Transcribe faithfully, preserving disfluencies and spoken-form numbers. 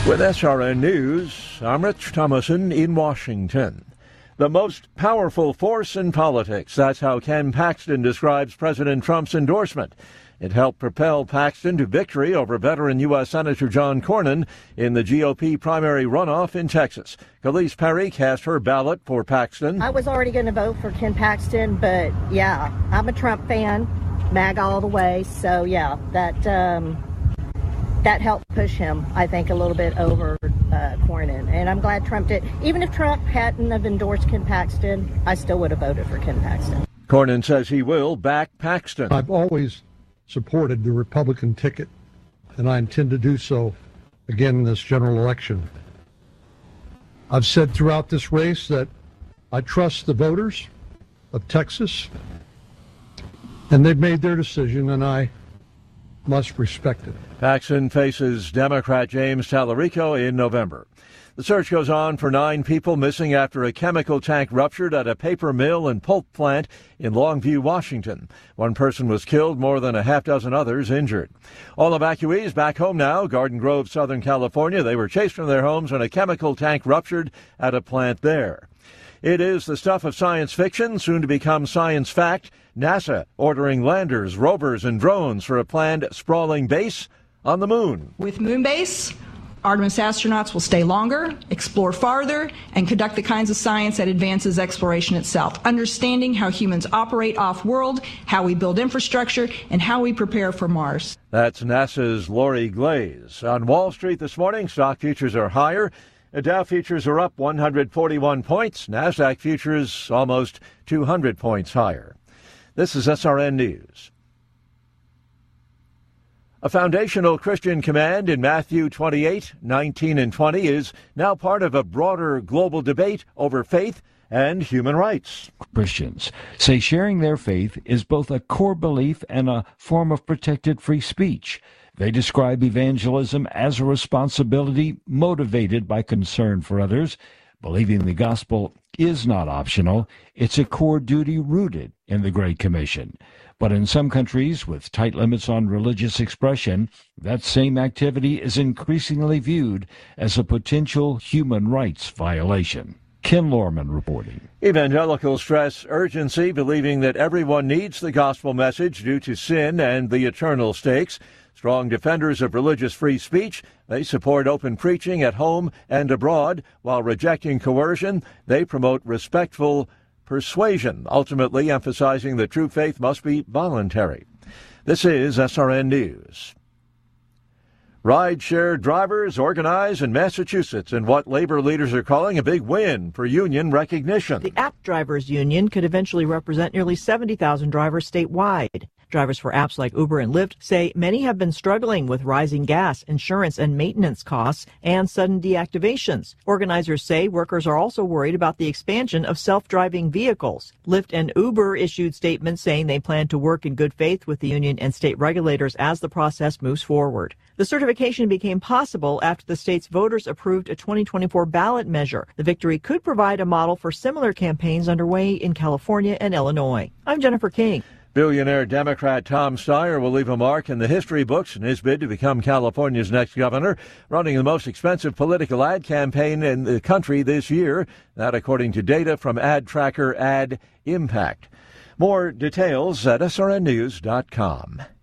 With S R N News, I'm Rich Thomason in Washington. The most powerful force in politics. That's how Ken Paxton describes President Trump's endorsement. It helped propel Paxton to victory over veteran U S Senator John Cornyn in the G O P primary runoff in Texas. Khalees Perry cast her ballot for Paxton. I was already going to vote for Ken Paxton, but yeah, I'm a Trump fan, MAGA all the way. So yeah, that um, that helped push him, I think, a little bit over uh, Cornyn. And I'm glad Trump did. Even if Trump hadn't have endorsed Ken Paxton, I still would have voted for Ken Paxton. Cornyn says he will back Paxton. I've always supported the Republican ticket, and I intend to do so again in this general election. I've said throughout this race that I trust the voters of Texas, and they've made their decision, and I must respect it. Paxton faces Democrat James Tallarico in November. The search goes on for nine people missing after a chemical tank ruptured at a paper mill and pulp plant in Longview, Washington. One person was killed, more than a half dozen others injured. All evacuees back home now. Garden Grove, Southern California. They were chased from their homes when a chemical tank ruptured at a plant there. It is the stuff of science fiction, soon to become science fact. NASA ordering landers, rovers, and drones for a planned sprawling base on the moon. With Moonbase, Artemis astronauts will stay longer, explore farther, and conduct the kinds of science that advances exploration itself, understanding how humans operate off-world, how we build infrastructure, and how we prepare for Mars. That's NASA's Lori Glaze. On Wall Street this morning, stock futures are higher. The Dow futures are up one hundred forty-one points. NASDAQ futures almost two hundred points higher. This is S R N News. A foundational Christian command in Matthew twenty-eight, nineteen, and twenty is now part of a broader global debate over faith and human rights. Christians say sharing their faith is both a core belief and a form of protected free speech. They describe evangelism as a responsibility motivated by concern for others. Believing the gospel is not optional. It's a core duty rooted in the Great Commission. But in some countries with tight limits on religious expression, that same activity is increasingly viewed as a potential human rights violation. Ken Lorman reporting. Evangelicals stress urgency, believing that everyone needs the gospel message due to sin and the eternal stakes. Strong defenders of religious free speech, they support open preaching at home and abroad. While rejecting coercion, they promote respectful persuasion, ultimately emphasizing that true faith must be voluntary. This is S R N News. Rideshare drivers organize in Massachusetts in what labor leaders are calling a big win for union recognition. The App Drivers Union could eventually represent nearly seventy thousand drivers statewide. Drivers for apps like Uber and Lyft say many have been struggling with rising gas, insurance, and maintenance costs and sudden deactivations. Organizers say workers are also worried about the expansion of self-driving vehicles. Lyft and Uber issued statements saying they plan to work in good faith with the union and state regulators as the process moves forward. The certification became possible after the state's voters approved a twenty twenty-four ballot measure. The victory could provide a model for similar campaigns underway in California and Illinois. I'm Jennifer King. Billionaire Democrat Tom Steyer will leave a mark in the history books in his bid to become California's next governor, running the most expensive political ad campaign in the country this year. That according to data from ad tracker Ad Impact. More details at S R N news dot com.